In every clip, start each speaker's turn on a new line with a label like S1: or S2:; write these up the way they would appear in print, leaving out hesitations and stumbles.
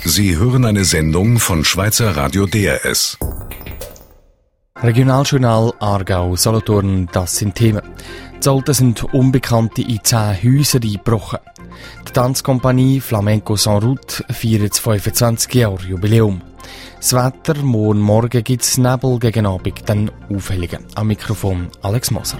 S1: Sie hören eine Sendung von Schweizer Radio DRS.
S2: Regionaljournal Aargau-Solothurn, das sind Themen. Die Olten sind Unbekannte in 10 Häuser eingebrochen. Die Tanzkompanie Flamenco Sans Route feiert das 25-Jahre-Jubiläum. Das Wetter, morgen gibt es Nebel, gegen Abend dann Aufhellungen. Am Mikrofon Alex Moser.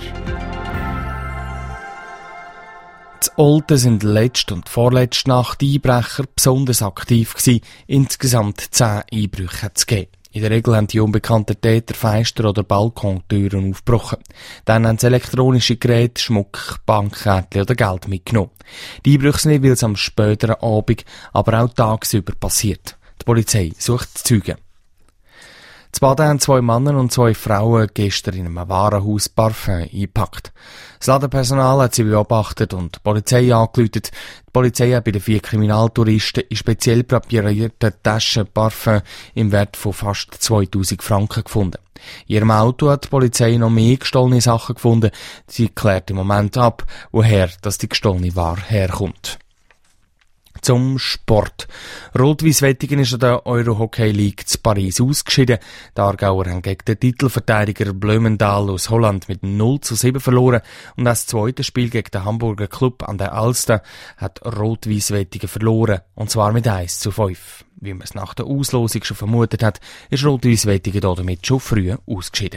S2: Die Olten sind letzte und vorletzte Nacht Einbrecher besonders aktiv gewesen. Insgesamt 10 Einbrüche hat es gegeben. In der Regel haben die unbekannten Täter Fenster oder Balkontüren aufgebrochen. Dann haben sie elektronische Geräte, Schmuck, Bankkärtchen oder Geld mitgenommen. Die Einbrüche sind jeweils am späteren Abend, aber auch tagsüber passiert. Die Polizei sucht Zeugen. In Baden haben 2 Männer und 2 Frauen gestern in einem Warenhaus Parfum eingepackt. Das Ladenpersonal hat sie beobachtet und die Polizei angerufen. Die Polizei hat bei den 4 Kriminaltouristen in speziell präparierten Taschen Parfum im Wert von fast 2000 Franken gefunden. In ihrem Auto hat die Polizei noch mehr gestohlene Sachen gefunden. Sie klärt im Moment ab, woher die gestohlene Ware herkommt. Zum Sport. Rot-Weiss Wettingen ist an der Euro-Hockey League zu Paris ausgeschieden. Die Aargauer haben gegen den Titelverteidiger Blömendal aus Holland mit 0:7 verloren und das zweite Spiel gegen den Hamburger Club an der Alster hat Rot-Weiss Wettingen verloren, und zwar mit 1:5. Wie man es nach der Auslosung schon vermutet hat, ist Rot-Weiss Wettingen damit schon früh ausgeschieden.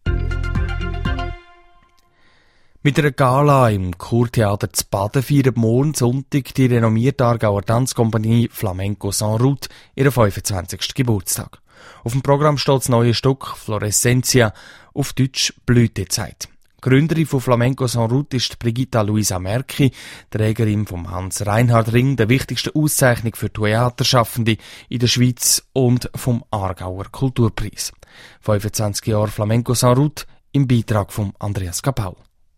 S2: Mit einer Gala im Kurtheater zu Baden feiert morgen Sonntag die renommierte Aargauer Tanzkompanie Flamenco Sans Route ihren 25. Geburtstag. Auf dem Programm steht das neue Stück Florescentia, auf Deutsch Blütezeit. Gründerin von Flamenco Sans Route ist Brigitta Luisa Merki, Trägerin vom Hans-Reinhard-Ring, der wichtigsten Auszeichnung für Theaterschaffende in der Schweiz und vom Aargauer Kulturpreis. 25 Jahre Flamenco Sans Route im Beitrag von Andreas Kapaul.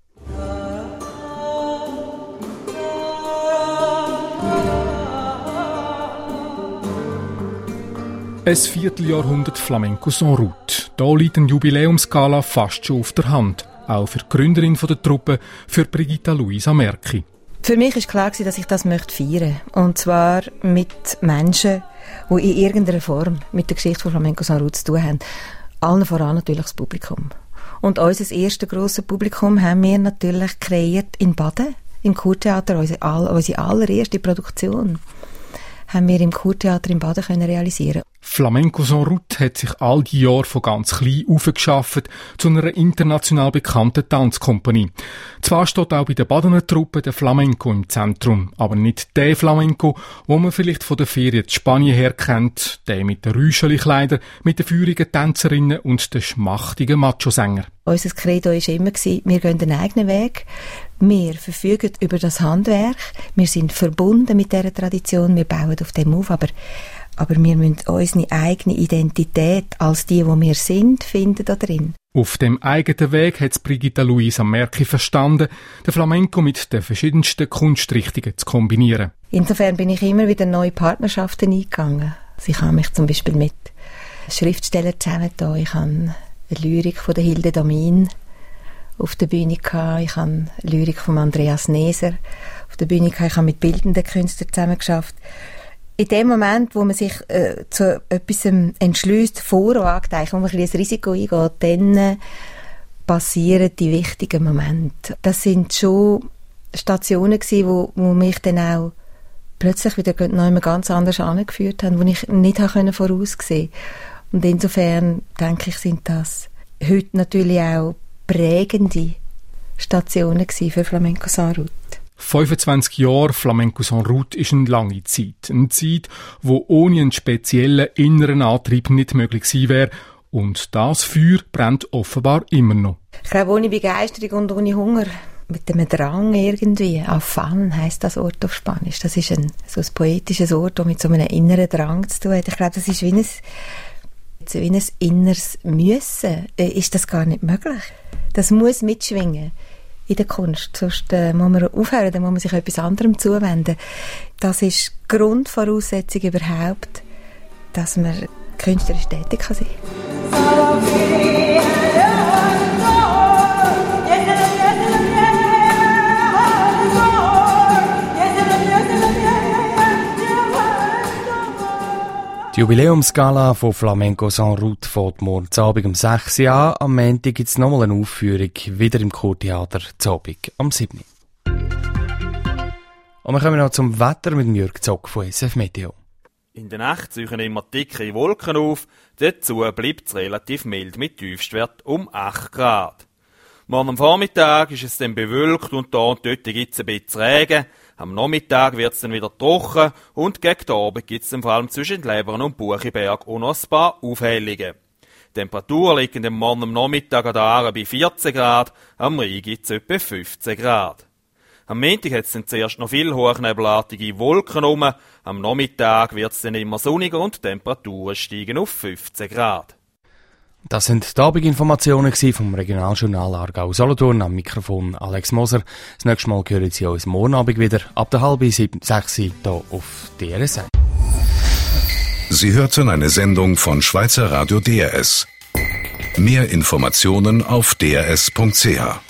S3: Ein Vierteljahrhundert Flamenco Sans Route. Da liegt eine Jubiläumsgala fast schon auf der Hand. Auch für die Gründerin der Truppe, für Brigitta Luisa Merki.
S4: Für mich war klar, dass ich das feiern möchte. Und zwar mit Menschen, die in irgendeiner Form mit der Geschichte von Flamenco Sans Route zu tun haben. Allen voran natürlich das Publikum. Und unser erstes grosses Publikum haben wir natürlich kreiert in Baden, im Kurtheater. Unsere allererste Produktion haben wir im Kurtheater in Baden können realisieren.
S3: Flamenco Sans Route hat sich all die Jahre von ganz klein aufgeschafft zu einer international bekannten Tanzkompanie. Zwar steht auch bei der Badener Truppe der Flamenco im Zentrum, aber nicht der Flamenco, wo man vielleicht von der Ferien in Spanien her kennt, der mit den Rüscheli-Kleidern, mit den feurigen Tänzerinnen und den schmachtigen Macho-Sänger.
S4: Unser Credo war immer, wir gehen den eigenen Weg. Wir verfügen über das Handwerk. Wir sind verbunden mit dieser Tradition. Wir bauen auf dem auf. Aber wir müssen unsere eigene Identität als die wir sind, finden da drin.
S3: Auf dem eigenen Weg hat Brigitta Luisa Merki verstanden, den Flamenco mit den verschiedensten Kunstrichtungen zu kombinieren.
S4: Insofern bin ich immer wieder neue Partnerschaften eingegangen. Also ich habe mich zum Beispiel mit Schriftstellern zusammengetan. Ich habe eine Lyrik von der Hilde Domin auf der Bühne gehabt. Ich habe eine Lyrik von Andreas Neser auf der Bühne gehabt. Ich habe mit bildenden Künstlern zusammengearbeitet. In dem Moment, wo man sich zu etwas entschließt, vorwagt, wo man ein bisschen Risiko eingeht, dann passieren die wichtigen Momente. Das sind schon Stationen gewesen, wo mich dann auch plötzlich wieder noch ganz anders angeführt haben, wo ich nicht voraussehen konnte. Und insofern, denke ich, sind das heute natürlich auch prägende Stationen gewesen für Flamenco Sans Route.
S3: 25 Jahre Flamenco Sans Route ist eine lange Zeit. Eine Zeit, wo ohne einen speziellen inneren Antrieb nicht möglich gewesen wäre. Und das Feuer brennt offenbar immer noch.
S4: Ich glaube, ohne Begeisterung und ohne Hunger, mit einem Drang irgendwie. Afan heisst das Wort auf Spanisch. Das ist ein poetisches Wort, das mit so einem inneren Drang zu tun hat. Ich glaube, das ist wie ein inneres Müssen. Ist das gar nicht möglich. Das muss mitschwingen in der Kunst. Sonst muss man aufhören, dann muss man sich etwas anderem zuwenden. Das ist die Grundvoraussetzung überhaupt, dass man künstlerisch tätig kann sein.
S2: Die Jubiläumsgala von Flamenco Sans Route fährt morgen Abend um 6 Uhr an. Am Montag gibt es nochmal eine Aufführung, wieder im Kurtheater, Abend am 7. Und wir kommen noch zum Wetter mit Jürg Zock von SF Meteo.
S5: In der Nacht ziehen immer dicke Wolken auf, dazu bleibt es relativ mild mit Tiefstwert um 8 Grad. Morgen am Vormittag ist es dann bewölkt und da und dort gibt es ein bisschen Regen. Am Nachmittag wird es dann wieder trocken und gegen den Abend gibt es vor allem zwischen Lebern und Buchiberg auch noch ein paar Aufhellungen. Die Temperaturen liegen morgen am Nachmittag an der Aare bei 14 Grad, am Rhein gibt es etwa 15 Grad. Am Montag hat es dann zuerst noch viel hochnebelartige Wolken rum, am Nachmittag wird es dann immer sonniger und die Temperaturen steigen auf 15 Grad.
S2: Das sind die Abendinformationen vom Regionaljournal Aargau-Solothurn. Am Mikrofon Alex Moser. Das nächste Mal hören Sie uns morgen Abend wieder ab der 5:30 hier auf DRS.
S1: Sie hörten eine Sendung von Schweizer Radio DRS. Mehr Informationen auf drs.ch.